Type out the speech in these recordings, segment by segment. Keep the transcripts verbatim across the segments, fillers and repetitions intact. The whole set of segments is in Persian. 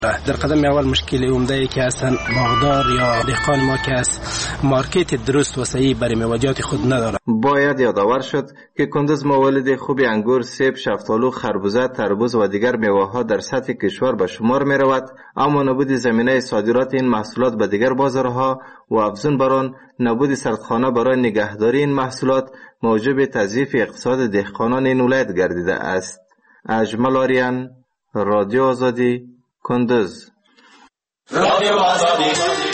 در قدم اول مشکل عمده که اصلا باغدار یا دهقان ما که از مارکت درست و صحیح برای میوه‌جات خود نداره. باید یادآور شد که کندز موالد خوب انگور، سیب، شفتالو، خربوزه، تربوز و دیگر میوه‌ها در سطح کشور به شمار می رود، اما نبود زمینه صادرات این محصولات به دیگر بازارها و افزون بر آن نبود سردخانه برای نگهداری این محصولات موجب تضعیف اقتصاد دهقانان این ولایت گردیده است. اجمل آریان، رادیو آزادی، کندز. رادیو آزادی.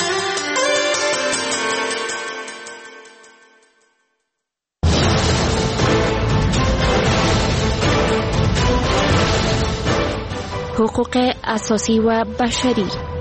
حقوق اساسی و بشری.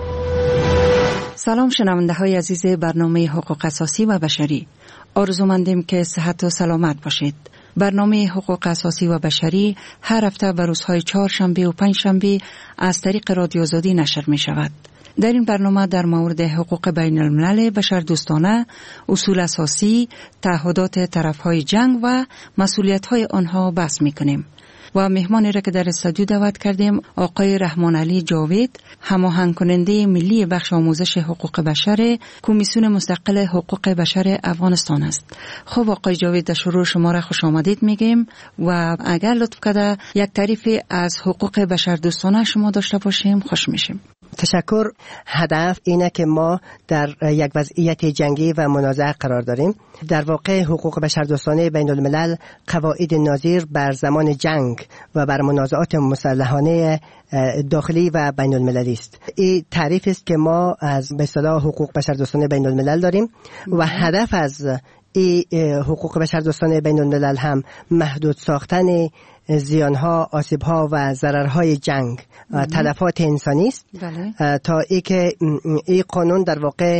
سلام شنونده های عزیز برنامه حقوق اساسی و بشری. آرزومندیم که صحت و سلامت باشید. برنامه حقوق اساسی و بشری هر هفته به روزهای چهارشنبه و پنجشنبه از طریق رادیو آزادی نشر می شود. در این برنامه در مورد حقوق بین الملل بشر دوستانه، اصول اساسی، تعهدات طرفهای جنگ و مسئولیت‌های آنها بحث می کنیم. و مهمانی را که در استودیو دعوت کردیم آقای رحمان علی جاوید، هماهنگ کننده ملی بخش آموزش حقوق بشر کمیسیون مستقل حقوق بشر افغانستان است. خب آقای جاوید، در شروع شما را خوش آمدید میگیم و اگر لطف کرده یک تعریفی از حقوق بشر دوستانه شما داشته باشیم خوش میشیم. تشکر. هدف اینه که ما در یک وضعیت جنگی و منازعه قرار داریم. در واقع حقوق بشردوستانه بین الملل قواعد نظیر بر زمان جنگ و بر منازعات مسلحانه داخلی و بین المللی است. این تعریف است که ما از به اصطلاح حقوق بشردوستانه بین الملل داریم و هدف از این حقوق بشردوستانه بین الملل هم محدود ساختن زیانها، آسیبها و ضررهای جنگ، تلفات انسانی است. بله. تا ای که این قانون در واقع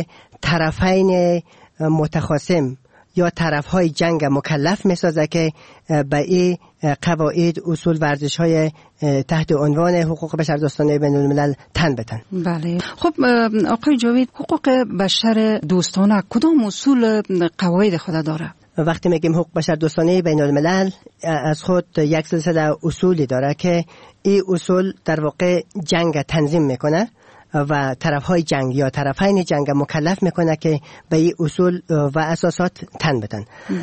طرفین متخاصم یا طرفهای جنگ مکلف میسازه که به این قواعد، اصول، ورزش‌های تحت عنوان حقوق بشردوستانه بین الملل تن بتن. بله. خب آقای جاوید، حقوق بشر دوستانه کدام اصول قواعد خود داره؟ وقتی میگیم حقوق بشردوستانه بین الملل از خود یک سلسله اصولی داره که این اصول در واقع جنگ تنظیم میکنه و طرفهای جنگ یا طرفین جنگ مکلف میکنه که به این اصول و اساسات تن بدن.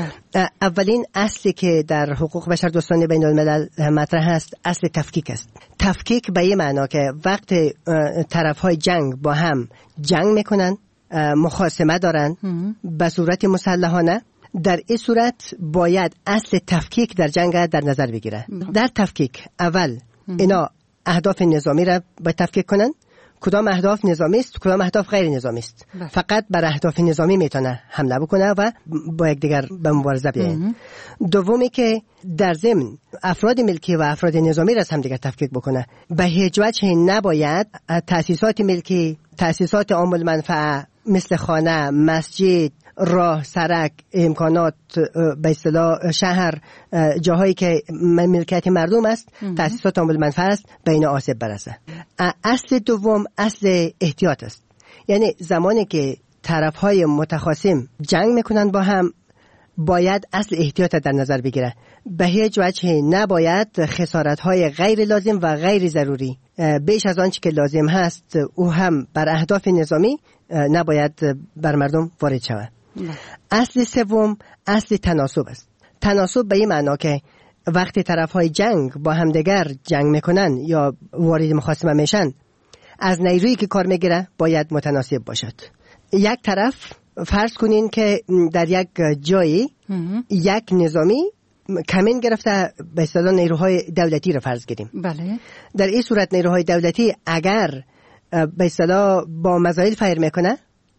اولین اصلی که در حقوق بشردوستانه بین الملل مطرح است اصل تفکیک است. تفکیک به این معنا که وقت طرفهای جنگ با هم جنگ میکنن، مخاصمه دارن به صورت مسلحانه، در این صورت باید اصل تفکیک در جنگ در نظر بگیره. در تفکیک اول اینا اهداف نظامی را به تفکیک کنن. کدام اهداف نظامی است، کدام اهداف غیر نظامی است. فقط بر اهداف نظامی میتونه حمله بکنه و با یکدیگر به مبارزه بیاین. دومی که در ضمن افراد ملکی و افراد نظامی را هم دیگر تفکیک بکنه. به هیچ وجه نباید تأسیسات ملکی، تأسیسات عام المنفعه مثل خانه، مسجد، راه، سرک، امکانات، به اصطلاح شهر، جاهایی که ملکیت مردم است، تأسیسات عام المنفعه است، بین آسیب برسه. اصل دوم اصل احتیاط است. یعنی زمانی که طرفهای متخاصم جنگ میکنن با هم باید اصل احتیاط در نظر بگیره. به هیچ وجه نباید خسارت‌های غیر لازم و غیر ضروری بیش از آنچه که لازم هست او هم بر اهداف نظامی نباید بر مردم وارد شود. اصل سوم اصل تناسب است. تناسب به این معنا که وقتی طرف‌های جنگ با همدیگر جنگ میکنن یا وارد مخاصمه میشن، از نیرویی که کار میگیره باید متناسب باشد. یک طرف فرض کنین که در یک جایی یک نظامی کمین گرفته، به اصطلاح نیروهای دولتی را فرض گیریم. بله. در این صورت نیروهای دولتی اگر به اصطلاح با مزایل فایر میکنه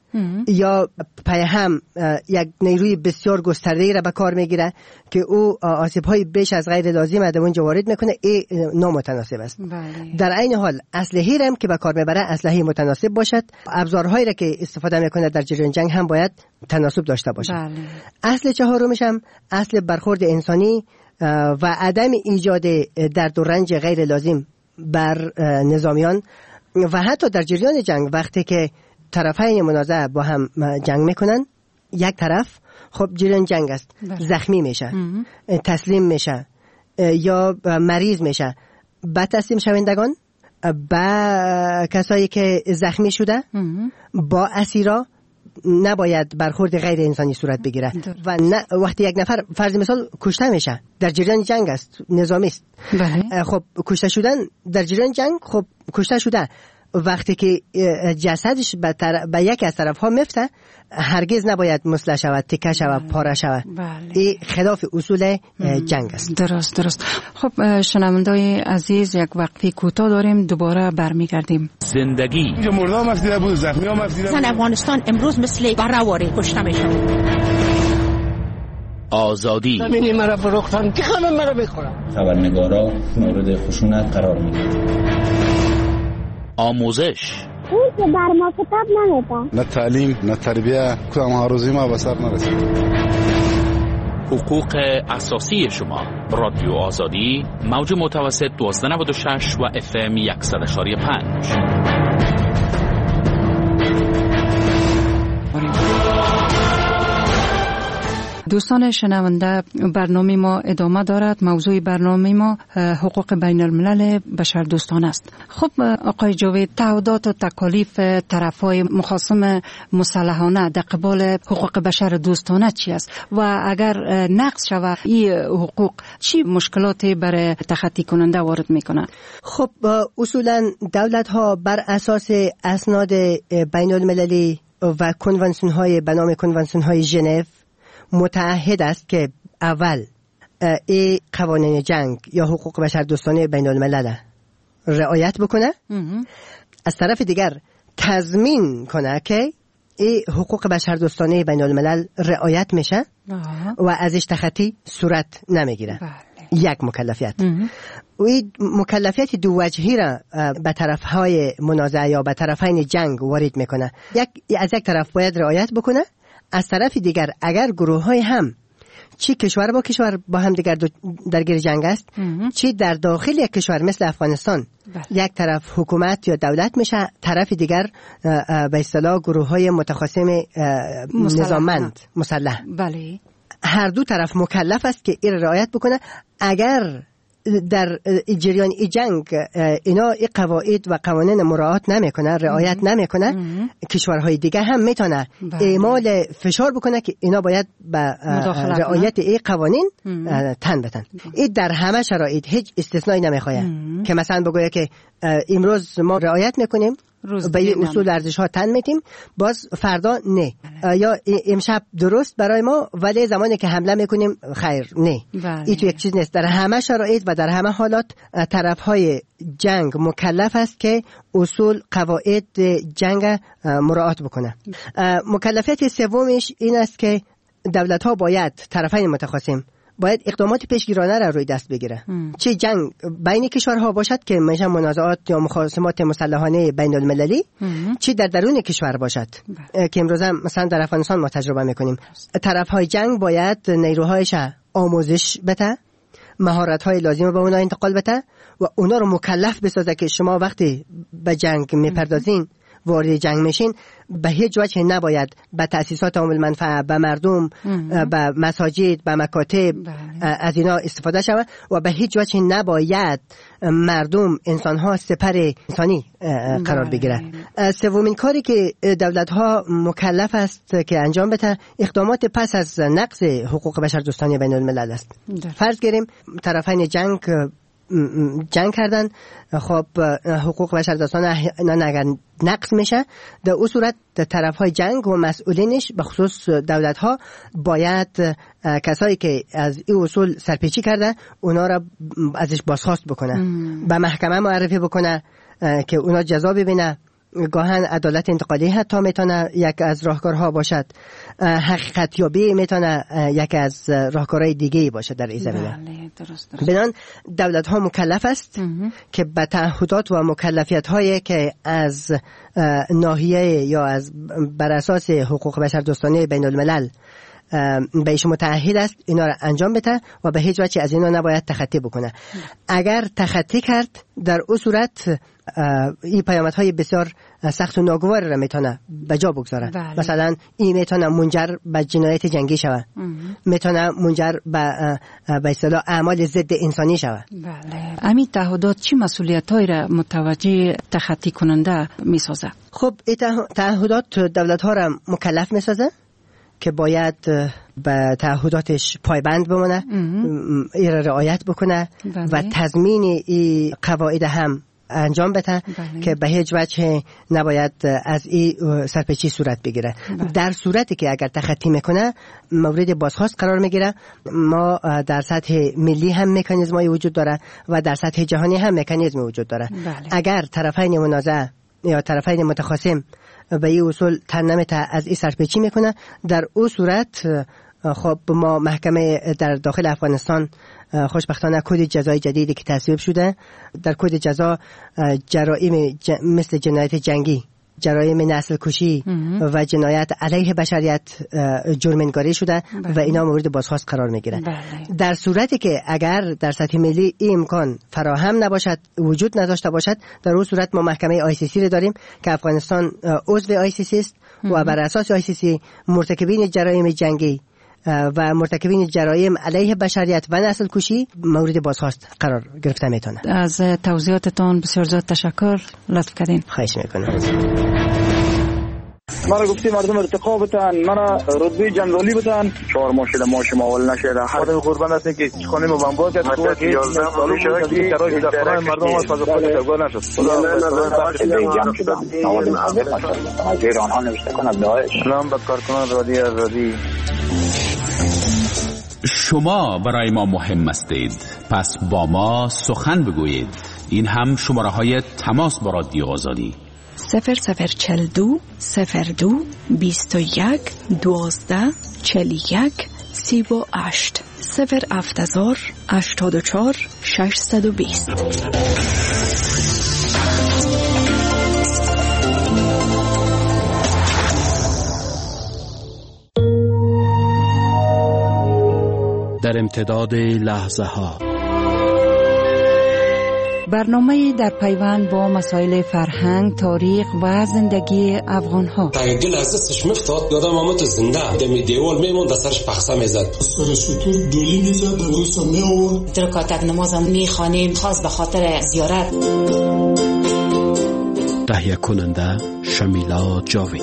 یا پای هم یک نیروی بسیار گسترده‌ای را به کار میگیره که او آسیب‌های بیش از غیر لازم در اونجا وارد میکنه، این نامتناسب است. بله. در عین حال اسلحه‌ای هم که به کار میبره اسلحه متناسب باشد. ابزارهایی را که استفاده میکنه در جریان جنگ هم باید تناسب داشته باشد. بله. اصل چهارمش هم اصل برخورد انسانی و عدم ایجاد درد و رنج غیر لازم بر نظامیان و حتی در جریان جنگ وقتی که طرفین منازعه با هم جنگ میکنن، یک طرف خب جریان جنگ است، زخمی میشه، تسلیم میشه یا مریض میشه، بعد تسلیم شوندگان با کسایی که زخمی شده با اسیرا نباید برخورد غیر انسانی صورت بگیره و نه وقتی یک نفر فرض مثال کشته میشه در جریان جنگ است، نظامی است، خب کشته شدن در جریان جنگ، خب کشته شده، وقتی که جسدش به, طر... به یک از طرف ها میفته هرگز نباید مسلح شود، تکه شود، پاره شود. این خلاف اصول جنگ است. درست درست. خب شنوندای عزیز، یک وقفه کوتاه داریم، دوباره برمیگردیم. زندگی اینجا مرده هم افزیده بود، زخمی هم افزیده بود. افغانستان امروز مثل برهواری کشته میشه. آزادی زمینی مرا فروختن که همه مرا بخورن. خبرنگارا مورد خشونت قرار میگیرند. آموزش اون که بر ما کتاب نمیده، نه تعلیم نه تربیه، کدام ها روزی ما به سر نرسید. حقوق اساسی شما. رادیو آزادی، موج متوسط دوازده نود و شش و اف ام صد و پنج. دوستان شنونده، برنامه ما ادامه دارد. موضوع برنامه ما حقوق بین الملل بشر دوستان است. خب آقای جاوید، تعهدات و تکالیف طرفهای مخاصم مسلحانه در قبال حقوق بشر دوستانه چی است و اگر نقض شود این حقوق چی مشکلاتی برای تخطی کننده وارد میکنه؟ خب اصولا دولت ها بر اساس اسناد بین المللی و کنوانسیون های به نام کنوانسیون های ژنو متعهد است که اول ای قوانین جنگ یا حقوق بشر دوستانه بین الملل رعایت بکنه، از طرف دیگر تضمین کنه که ای حقوق بشر دوستانه بین الملل رعایت میشه و ازش تخطی صورت نمیگیره. یک مکلفیت. و این مکلفیت دو وجهی را به طرفهای منازعه یا به طرفین جنگ وارد میکنه. یک از یک طرف باید رعایت بکنه، از طرف دیگر اگر گروه های هم چی کشور با کشور با هم دیگر درگیر جنگ است، چی در داخل یک کشور مثل افغانستان بله. یک طرف حکومت یا دولت میشه، طرف دیگر به اصطلاح گروه های متخاصم نظاممند مسلح، بله. هر دو طرف مکلف است که این رعایت بکنه. اگر در جریان ای جنگ اینا ای قواعد و قوانین مراعات نمیکنه، رعایت نمیکنه، کشورهای دیگه هم میتونه اعمال فشار بکنه که اینا باید به رعایت ای قوانین تن بدن. این در همه شرایط هیچ استثنایی نمیخواد که مثلا بگویه که امروز ما رعایت میکنیم به این اصول ارزش ها تن میتیم، باز فردا نه، یا امشب درست برای ما ولی زمانی که حمله میکنیم خیر نه. این تو یک چیز نیست. در همه شرایط و در همه حالات طرف های جنگ مکلف است که اصول قواعد جنگ مراعات بکنه. مکلفیت سومش این است که دولت ها باید طرفین متخاصم باید اقدامات پیشگیرانه را روی دست بگیره. چه جنگ بین کشورها باشد که میشه منازعات یا مخاصمات مسلحانه بین المللی، چه در درون کشور باشد که امروز هم مثلا در افغانستان ما تجربه میکنیم. طرف های جنگ باید نیروهایش آموزش بده، مهارت های لازم به اونها انتقال بده و اونا رو مکلف بسازه که شما وقتی به جنگ میپردازین، وارد جنگ میشین، به هیچ وجه نباید به تأسیسات عامل منفعه، به مردم، به مساجد، به مکاتب از اینا استفاده شود و به هیچ وجه نباید مردم، انسانها سپر انسانی قرار بگیره. سومین کاری که دولت ها مکلف است که انجام بده اقدامات پس از نقض حقوق بشر دوستانه بین الملل است. فرض گیریم طرفین جنگ جنگ کردن، خب حقوق بشر دوستانه اگر نقض میشه، در اون صورت طرف های جنگ و مسئولینش به خصوص دولت ها باید کسایی که از این اصول سرپیچی کرده اونا را ازش بازخواست بکنه، به محکمه معرفی بکنه که اونا جزا ببینه. گاهن عدالت انتقالی حتی میتونه یک از راهکارها باشد، حقیقت یابی میتونه یک از راهکارهای دیگه باشه در این زمینه. بنان دولت ها مکلف است که به تعهدات و مکلفیت هایی که از ناحیه یا از بر اساس حقوق بشر دوستانه بین الملل به ایشون متعهد است اینا را انجام بده و به هیچ وجه از اینا نباید تخطی بکنه. اگر تخطی کرد در اون صورت این پیامدهای بسیار سخت و ناگوار را میتونه به جا بگذاره. بله. مثلا این میتونه منجر به جنایت جنگی شوه، میتونه منجر به به اصطلاح اعمال ضد انسانی شوه. بله. همین تعهدات چی مسئولیتایی را متوجه تخطی کننده میسازه؟ خب این تعهدات دولت ها را مکلف میسازه که باید به تعهداتش پایبند بمونه، این را رعایت بکنه. بله. و تضمین این قواعد هم انجام بده. بله. که به هیچ وجه نباید از این سرپیچی صورت بگیره. بله. در صورتی که اگر تخطی میکنه مورد بازخواست قرار میگیره. ما در سطح ملی هم مکانیزمای وجود داره و در سطح جهانی هم مکانیزم وجود داره. بله. اگر طرفین منازعه یا طرفین متخاصم به این اصول تن نمیته از این سرپیچی میکنه، در اون صورت خب ما محکمه در داخل افغانستان خوشبختانه کد جزای جدیدی که تصویب شده، در کد جزا جرایم ج... مثل جنایت جنگی، جرایم نسل کشی و جنایت علیه بشریت جرم‌نگاری شده. بله. و اینا مورد بازخواست قرار میگیره. بله. در صورتی که اگر در سطح ملی این امکان فراهم نباشد، وجود نداشته باشد، در اون صورت ما محکمه آی سی سی رو داریم که افغانستان عضو آی سی سی است و بر اساس آی سی سی مرتکبین جرایم جنگی و مرتکبین جرایم علیه بشریت و نسل کشی مورد بازخواست قرار گرفته میتونه. از توضیحاتتان بسیار زیاد تشکر، لطف کردین. خواهش میکنم. مرا گفتی مردم ارتقا بتن، مرا رتبه جنرالی بتن، چهار ماه شده ما شما اول نشده. خودم قربان هستم که خانم و بمبار کرد تو که یازده سال شده که ترای دفترای مردم از فضا خود تگاه نشد. خدا اگر آنها نوشته کند داعش. سلام به کارکنان رادیو آزادی. شما برای ما مهم هستید، پس با ما سخن بگویید. این هم شماره های تماس با رادیو آزادی: صفر صفر چل دو صفر دو بیست و یک دوازده چل یک سی و هشت صفر افتزار هشتاد و چار ششصد و بیست. در امتداد لحظه ها، برنامه در پیوند با مسائل فرهنگ، تاریخ و زندگی افغان ها. تا گل از دستش میفتاد یادم آمد تو زنده دمی دیوال میموند، سرش پخسه میزد، سر شطور دولی میزد، دروسا میآورد. رکعت نمازم میخوانیم خاص به خاطر زیارت. تهیه کننده شمیلا جاوید.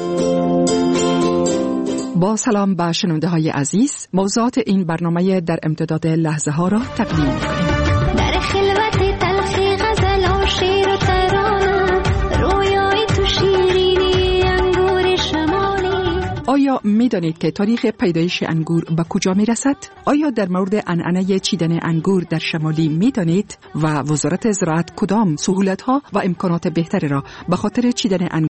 با سلام به شنونده های عزیز، موضوعات این برنامه در امتداد لحظه ها را تقدیم می‌کنیم. در خلوت تلخی غزل و شیر و ترانه، رویای تو شیرینی انگور شمالی. آیا می‌دانید که تاریخ پیدایش انگور به کجا می‌رسد؟ آیا در مورد عنعنه چیدن انگور در شمالی می‌دانید؟ و وزارت زراعت کدام سهولت‌ها و امکانات بهتری را به خاطر چیدن انگور